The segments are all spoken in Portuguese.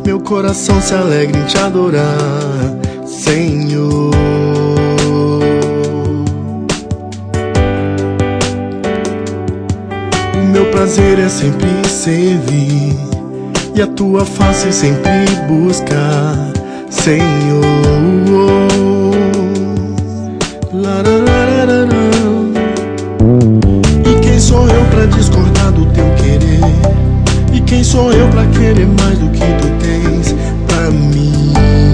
meu coração se alegra em te adorar, Senhor. O meu prazer é sempre servir e a tua face sempre buscar, Senhor. E quem sou eu pra discordar do teu querer? E quem sou eu pra querer mais do que tu tens pra mim?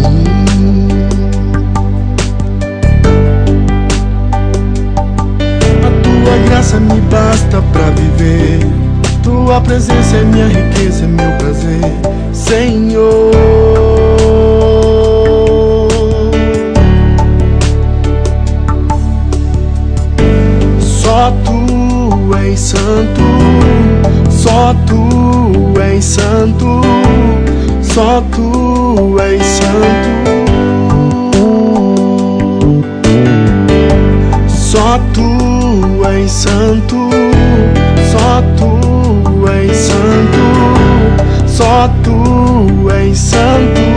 A tua graça me basta pra viver, tua presença é minha riqueza, é meu prazer, Senhor. Só tu és santo, só tu és santo, só tu és santo. Só tu és santo, só tu és santo, só tu és santo.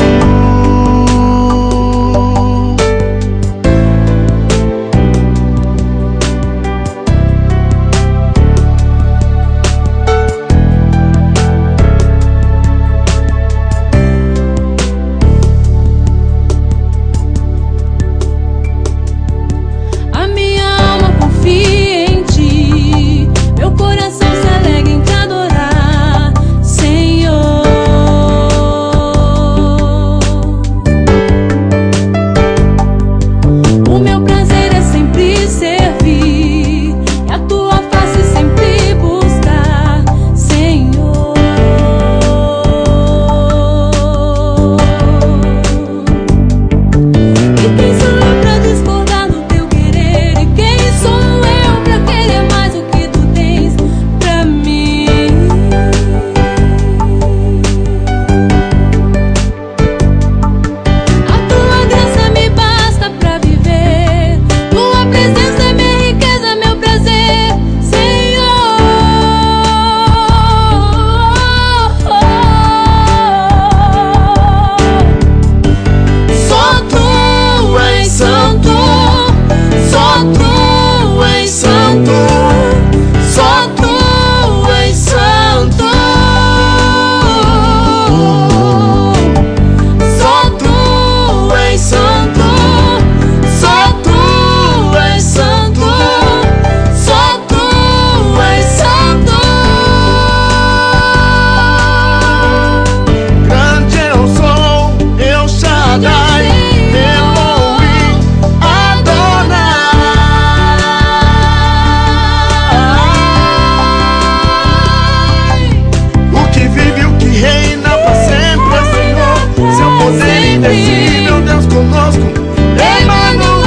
Meu Deus conosco, Emmanuel.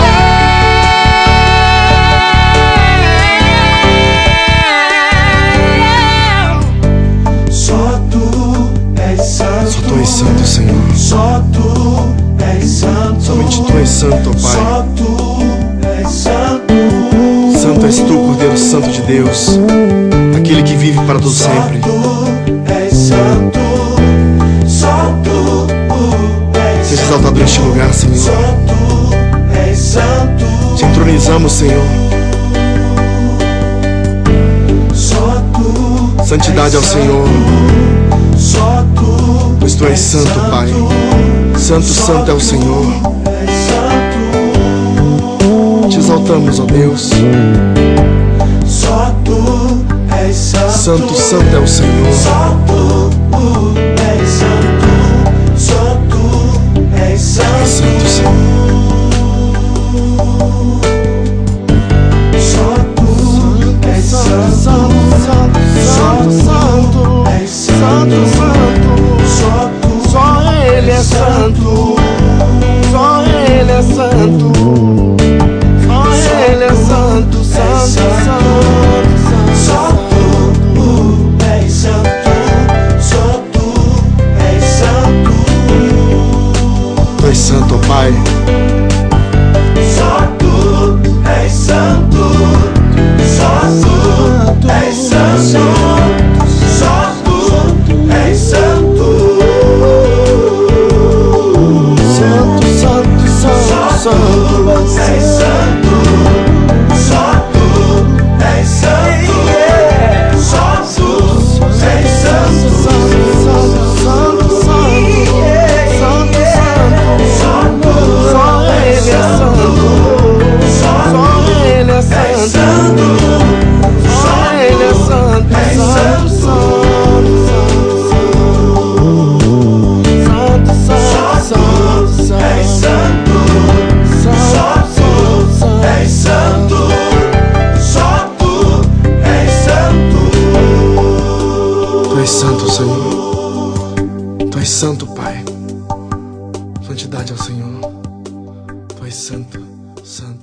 Só tu és santo, só tu és santo, Senhor. Só tu és santo, somente tu és santo, ó Pai. Só tu és santo. Santo és tu, Cordeiro Santo de Deus, aquele que vive para todo sempre. Só tu és santo, só tu. Seja exaltado neste lugar, Senhor. Só tu és santo. Te entronizamos, Senhor. Só tu. Santidade ao Senhor. Só tu. Pois tu és santo, Pai. Santo, santo é o Senhor. Te exaltamos, ó Deus. Só tu és santo. Santo, santo é o Senhor. Só tu és santo. Santo, Senhor. Só tu és santo, santo, santo, santo, és santo, santo. Só tu, só Ele é santo, só Ele é santo, só Ele é santo, santo, santo. Só tu és santo, só tu és santo. Tu és santo, ó Pai. Só tu és santo, só tu és santo, só tu és santo. és santo, Pai. Santidade ao Senhor. Tu és santo, santo.